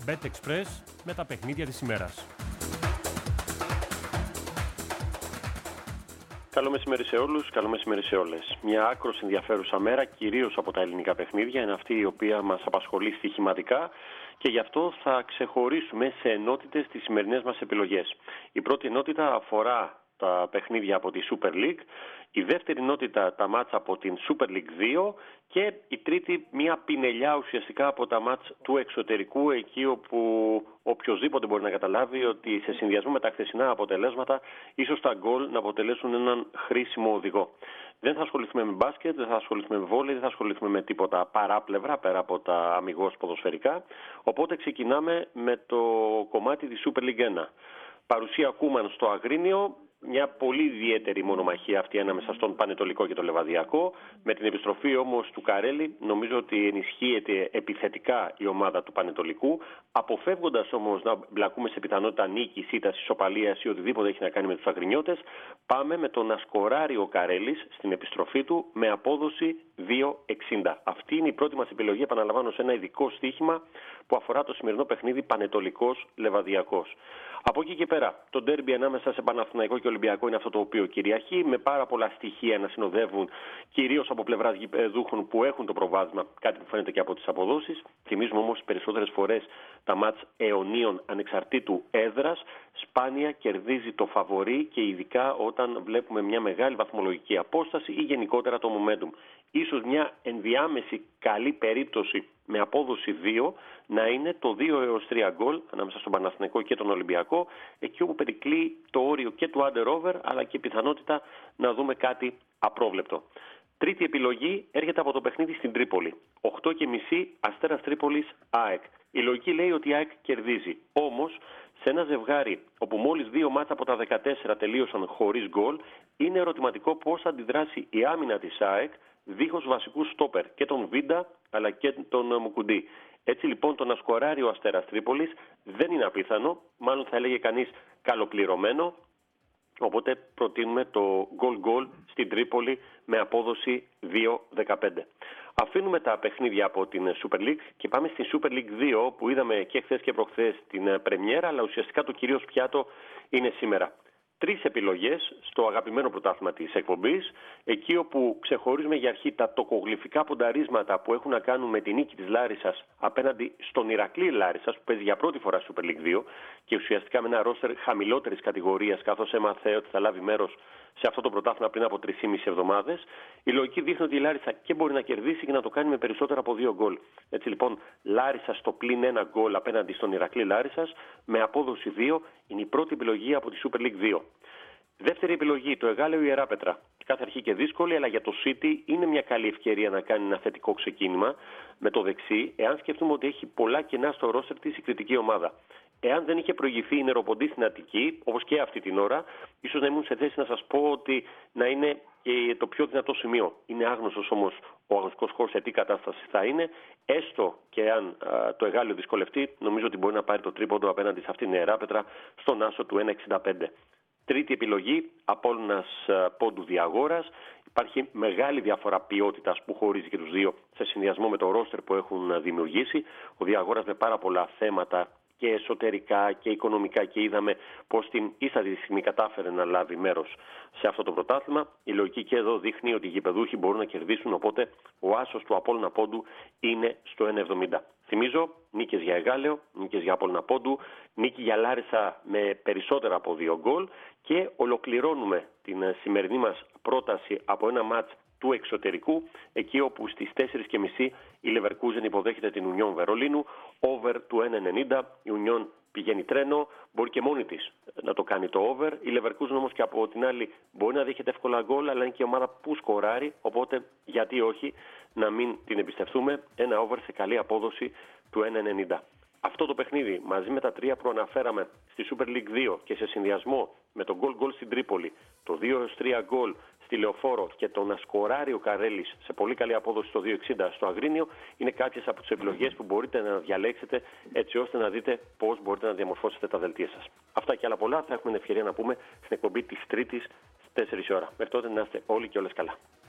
BetExpress με τα παιχνίδια της ημέρας. Καλό μεσημέρι σε όλους, καλό μεσημέρι σε όλες. Μια άκρως ενδιαφέρουσα μέρα, κυρίως από τα ελληνικά παιχνίδια, είναι αυτή η οποία μας απασχολεί στοιχηματικά και γι' αυτό θα ξεχωρίσουμε σε ενότητες τις σημερινές μας επιλογές. Η πρώτη ενότητα αφορά τα παιχνίδια από τη Super League, η δεύτερη ενότητα τα μάτς από την Super League 2 και η τρίτη μια πινελιά ουσιαστικά από τα μάτς του εξωτερικού, εκεί όπου οποιοσδήποτε μπορεί να καταλάβει ότι σε συνδυασμό με τα χθεσινά αποτελέσματα ίσως τα γκολ να αποτελέσουν έναν χρήσιμο οδηγό. Δεν θα ασχοληθούμε με μπάσκετ, δεν θα ασχοληθούμε με βόλεϊ, δεν θα ασχοληθούμε με τίποτα παράπλευρα πέρα από τα αμιγώς ποδοσφαιρικά, οπότε ξεκινάμε με το κομμάτι της Super League 1. Παρουσία Κούμαν στο Αγρίνιο, μια πολύ ιδιαίτερη μονομαχία αυτή ανάμεσα στον Πανετολικό και το Λεβαδιακό. Με την επιστροφή όμως του Καρέλη, νομίζω ότι ενισχύεται επιθετικά η ομάδα του Πανετολικού, αποφεύγοντας όμως να μπλακούμε σε πιθανότητα νίκης, ήττας, ισοπαλίας ή οτιδήποτε έχει να κάνει με τους Αγρινιώτες. Πάμε με το να σκοράρει ο Καρέλης στην επιστροφή του με απόδοση 2,60. Αυτή είναι η πρώτη μας επιλογή, επαναλαμβάνω, σε ένα ειδικό στοίχημα που αφορά το σημερινό παιχνίδι Πανετολικός Λεβαδιακός. Από εκεί και πέρα, το ντέρμπι ανάμεσα σε Παναθηναϊκό και Ολυμπιακό είναι αυτό το οποίο κυριαρχεί, με πάρα πολλά στοιχεία να συνοδεύουν, κυρίως από πλευράς γηπεδούχων που έχουν το προβάδισμα, κάτι που φαίνεται και από τις αποδόσεις. Θυμίζουμε όμως τις περισσότερες φορές τα μάτς αιωνίων ανεξαρτήτου έδρας. Σπάνια κερδίζει το φαβορί και ειδικά όταν βλέπουμε μια μεγάλη βαθμολογική απόσταση ή γενικότερα το momentum. Ίσως μια ενδιάμεση καλή περίπτωση με απόδοση 2 να είναι το 2 έως 3 γκολ ανάμεσα στον Παναθηναϊκό και τον Ολυμπιακό, εκεί όπου περικλεί το όριο και του under-over αλλά και πιθανότητα να δούμε κάτι απρόβλεπτο. Τρίτη επιλογή έρχεται από το παιχνίδι στην Τρίπολη. 8,5 Αστέρας Τρίπολης ΑΕΚ. Η λογική λέει ότι η ΑΕΚ κερδίζει. Όμως, σε ένα ζευγάρι όπου μόλις 2 μάτσα από τα 14 τελείωσαν χωρίς γκολ, είναι ερωτηματικό πώς θα αντιδράσει η άμυνα της ΑΕΚ δίχως βασικούς στόπερ και τον Βίντα αλλά και τον Μουκουντή. Έτσι λοιπόν το να σκοράρει ο Αστέρας Τρίπολης δεν είναι απίθανο, μάλλον θα έλεγε κανείς καλοπληρωμένο. Οπότε προτείνουμε το goal στην Τρίπολη με απόδοση 2,15. Αφήνουμε τα παιχνίδια από την Super League και πάμε στη Super League 2 που είδαμε και χθες και προχθές την πρεμιέρα, αλλά ουσιαστικά το κυρίως πιάτο είναι σήμερα. 3 επιλογές στο αγαπημένο πρωτάθλημα της εκπομπής, εκεί όπου ξεχωρίζουμε για αρχή τα τοκογλυφικά πονταρίσματα που έχουν να κάνουν με τη νίκη της Λάρισσας απέναντι στον Ηρακλή Λάρισσας που παίζει για πρώτη φορά Super League 2 και ουσιαστικά με ένα ρόστερ χαμηλότερης κατηγορίας, καθώς έμαθε ότι θα λάβει μέρος σε αυτό το πρωτάθλημα πριν από 3,5 εβδομάδες. Η λογική δείχνει ότι η Λάρισσα και μπορεί να κερδίσει και να το κάνει με περισσότερα από 2 γκολ. Έτσι λοιπόν, Λάρισσα στο πλην 1 γκολ απέναντι στον Ηρακλή Λάρισσας με απόδοση 2 είναι η πρώτη επιλογή από τη Super League 2. Δεύτερη επιλογή, το Εγάλεο Ιεράπετρα. Κάθε αρχή και δύσκολη, αλλά για το City είναι μια καλή ευκαιρία να κάνει ένα θετικό ξεκίνημα με το δεξί, εάν σκεφτούμε ότι έχει πολλά κενά στο ρόστερ της η κριτική ομάδα. Εάν δεν είχε προηγηθεί η Νεροποντή στην Αττική, όπως και αυτή την ώρα, ίσως να ήμουν σε θέση να σας πω ότι να είναι και το πιο δυνατό σημείο. Είναι άγνωστος όμως ο αγωνιστικός χώρος σε τι κατάσταση θα είναι. Έστω και αν το Εγάλεο δυσκολευτεί, νομίζω ότι μπορεί να πάρει το τρίποντο απέναντι σε αυτήν την Ιεράπετρα στον άσο του 1,65. Τρίτη επιλογή, Απόλλωνας Πόντου Διαγόρας. Υπάρχει μεγάλη διαφορά ποιότητας που χωρίζει και τους δύο σε συνδυασμό με το ρόστερ που έχουν δημιουργήσει. Ο Διαγόρας με πάρα πολλά θέματα και εσωτερικά και οικονομικά και είδαμε πως την ίστατη στιγμή κατάφερε να λάβει μέρος σε αυτό το πρωτάθλημα. Η λογική και εδώ δείχνει ότι οι γηπεδούχοι μπορούν να κερδίσουν, οπότε ο άσος του Απόλλωνα Πόντου είναι στο 1,70. Θυμίζω, νίκες για Εγάλεο, νίκες για Απόλλωνα Πόντου, νίκη για Λάρισα με περισσότερα από 2 γκολ και ολοκληρώνουμε την σημερινή μας πρόταση από ένα μάτς του εξωτερικού, εκεί όπου στις 4,5 η Leverkusen υποδέχεται την Union Βερολίνου, over του 1,90, η Union πηγαίνει τρένο, μπορεί και μόνη της να το κάνει το over, η Leverkusen όμως και από την άλλη μπορεί να δέχεται εύκολα γκολ, αλλά είναι και η ομάδα που σκοράρει, οπότε γιατί όχι να μην την εμπιστευτούμε, ένα over σε καλή απόδοση του 1,90. Αυτό το παιχνίδι μαζί με τα 3 που αναφέραμε στη Super League 2 και σε συνδυασμό με το goal στην Τρίπολη, το 2-3 γκολ στη Λεωφόρο και το να σκοράρει ο Καρέλης σε πολύ καλή απόδοση στο 2,60 στο Αγρίνιο είναι κάποιες από τις επιλογές που μπορείτε να διαλέξετε έτσι ώστε να δείτε πώς μπορείτε να διαμορφώσετε τα δελτία σας. Αυτά και άλλα πολλά θα έχουμε την ευκαιρία να πούμε στην εκπομπή της Τρίτης στις 4 η ώρα. Μέχρι τότε να είστε όλοι και όλες καλά.